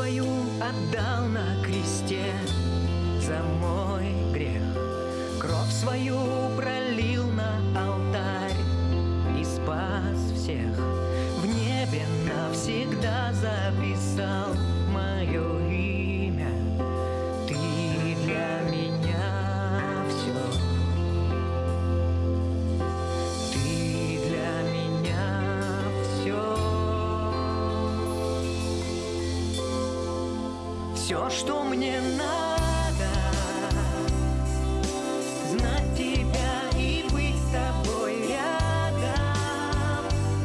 свою отдал на кресте за мой грех. Кровь свою пролил на алтарь и спас всех. В небе навсегда записал мое имя. Ты для меня все. Ты для меня все. Все, что мне надо, знать тебя и быть с тобой рядом.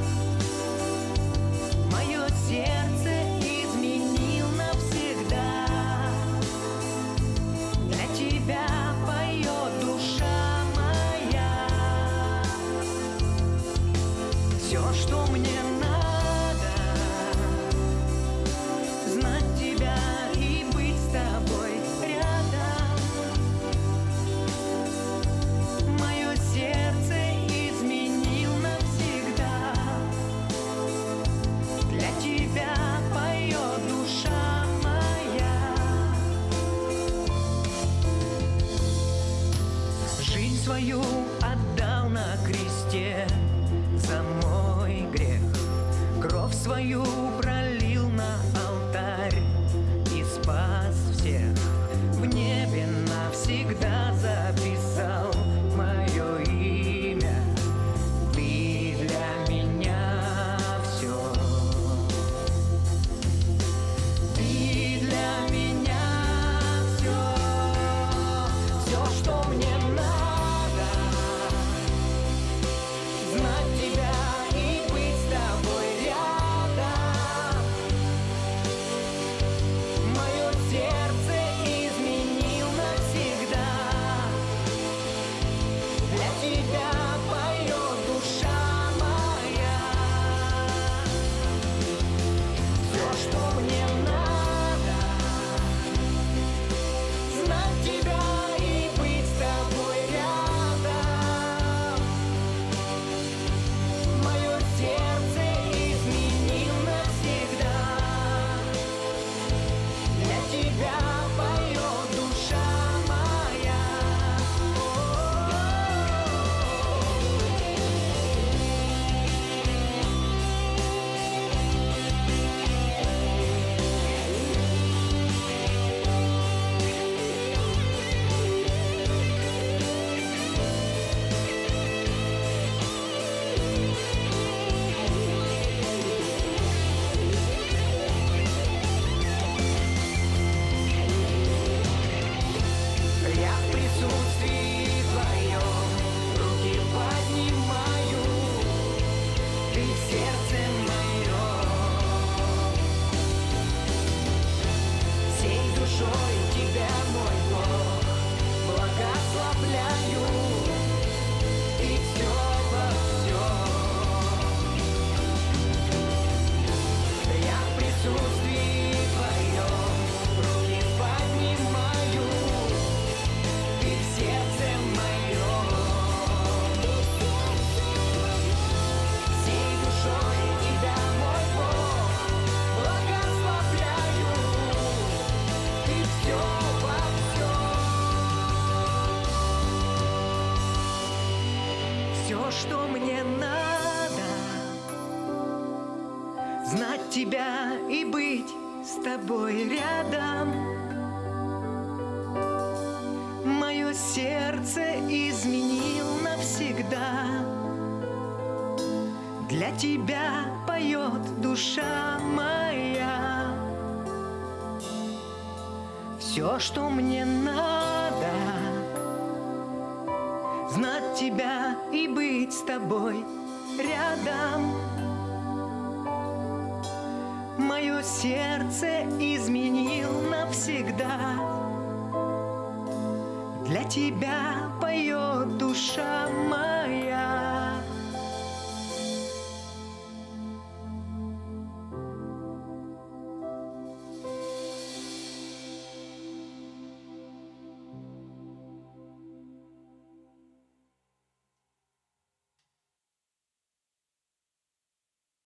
Мое сердце изменил навсегда. Для тебя поет душа моя. Все, что мне надо, знать тебя и быть с тобой рядом. Мое сердце изменил навсегда. Для тебя поет душа моя. Жизнь свою отдал на кресте за мой грех. Кровь свою пролил на алтарь и спас всех. В небе навсегда записал мое имя. Ты для меня все. Ты для меня все. Все, что мне надо, знать тебя и быть с тобой рядом. Мое сердце изменил навсегда. Для тебя поет душа моя. Все, что мне надо, знать тебя и быть с тобой рядом. Мое сердце изменил навсегда. Для тебя поет душа моя. Я в присутствии твоем руки поднимаю. Ты в сердце моем. Всей душой тебя, мой Бог, благословляю. Ты все во всем. Я в присутствии твоем руки поднимаю. Ты в сердце моем. Всей душой тебя, мой Бог, благословляю. Ты все во всем. Все, что мне надо, знать тебя и быть с тобой рядом. Мое сердце изменил навсегда. Для тебя поет душа моя. Все, что мне надо, знать тебя и быть с тобой рядом. Мое сердце изменил навсегда. Для тебя поет душа моя.